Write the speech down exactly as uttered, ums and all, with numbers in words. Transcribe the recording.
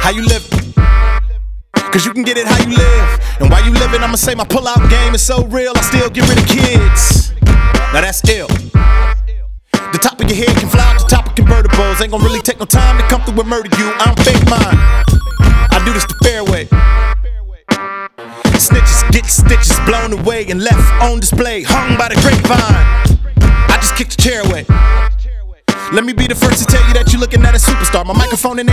How you living? Cause you can get it how you live. And while you living, I'ma say my pull-out game is so real, I still get rid of kids. Now that's ill. The top of your head can fly out the top of convertibles. Ain't gonna really take no time to come through and murder you. I don't fake mine, I do this the fair way. Snitches get stitches blown away and left on display, hung by the grapevine. I just kicked the chair away. Let me be the first to tell you that you're looking at a superstar. My microphone in